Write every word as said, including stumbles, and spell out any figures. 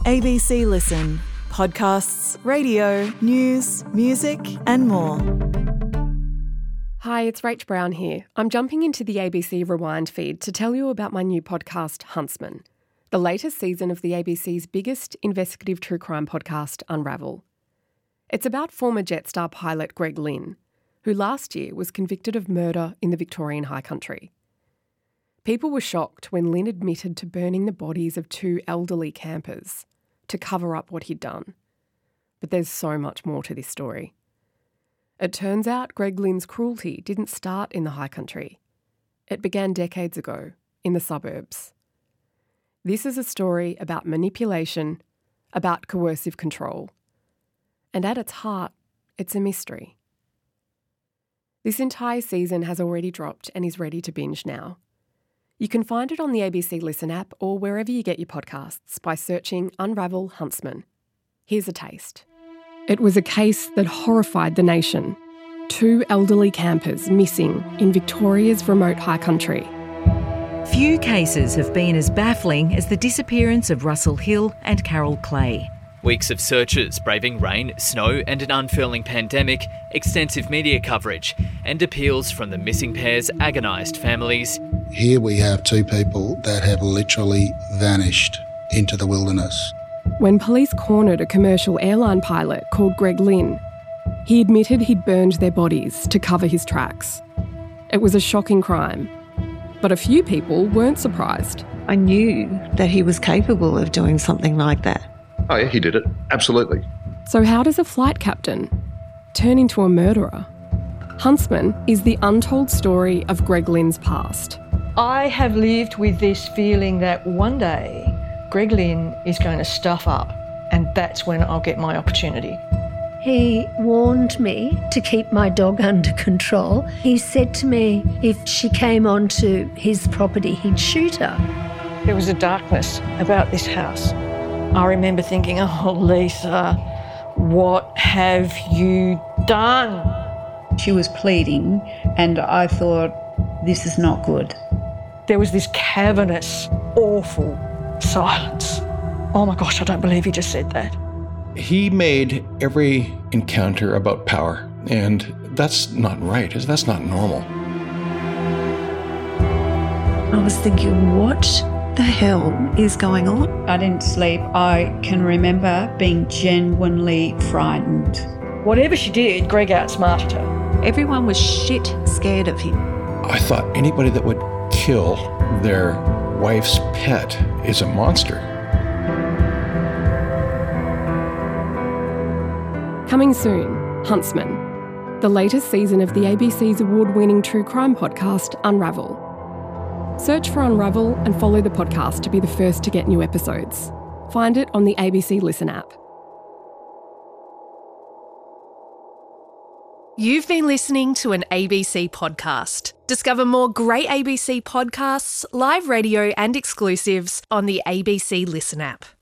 A B C Listen. Podcasts, radio, news, music and more. Hi, it's Rach Brown here. I'm jumping into the A B C Rewind feed to tell you about my new podcast, Huntsman, the latest season of the A B C's biggest investigative true crime podcast, Unravel. It's about former Jetstar pilot Greg Lynn, who last year was convicted of murder in the Victorian High Country. People were shocked when Lynn admitted to burning the bodies of two elderly campers to cover up what he'd done. But there's so much more to this story. It turns out Greg Lynn's cruelty didn't start in the High Country. It began decades ago, in the suburbs. This is a story about manipulation, about coercive control. And at its heart, it's a mystery. This entire season has already dropped and is ready to binge now. You can find it on the A B C Listen app or wherever you get your podcasts by searching Unravel Huntsman. Here's a taste. It was a case that horrified the nation. Two elderly campers missing in Victoria's remote high country. Few cases have been as baffling as the disappearance of Russell Hill and Carol Clay. Weeks of searches, braving rain, snow and an unfurling pandemic, extensive media coverage and appeals from the missing pair's agonised families. Here we have two people that have literally vanished into the wilderness. When police cornered a commercial airline pilot called Greg Lynn, he admitted he'd burned their bodies to cover his tracks. It was a shocking crime, but a few people weren't surprised. I knew that he was capable of doing something like that. Oh yeah, he did it. Absolutely. So how does a flight captain turn into a murderer? Huntsman is the untold story of Greg Lynn's past. I have lived with this feeling that one day Greg Lynn is going to stuff up and that's when I'll get my opportunity. He warned me to keep my dog under control. He said to me if she came onto his property, he'd shoot her. There was a darkness about this house. I remember thinking, oh, Lisa, what have you done? She was pleading and I thought, this is not good. There was this cavernous, awful silence. Oh my gosh, I don't believe he just said that. He made every encounter about power, and that's not right. That's not normal. I was thinking, what the hell is going on? I didn't sleep. I can remember being genuinely frightened. Whatever she did, Greg outsmarted her. Everyone was shit scared of him. I thought anybody that would kill their wife's pet is a monster. Coming soon, Huntsman, the latest season of the A B C's award-winning true crime podcast, Unravel. Search for Unravel and follow the podcast to be the first to get new episodes. Find it on the A B C Listen app. You've been listening to an A B C podcast. Discover more great A B C podcasts, live radio and exclusives on the A B C Listen app.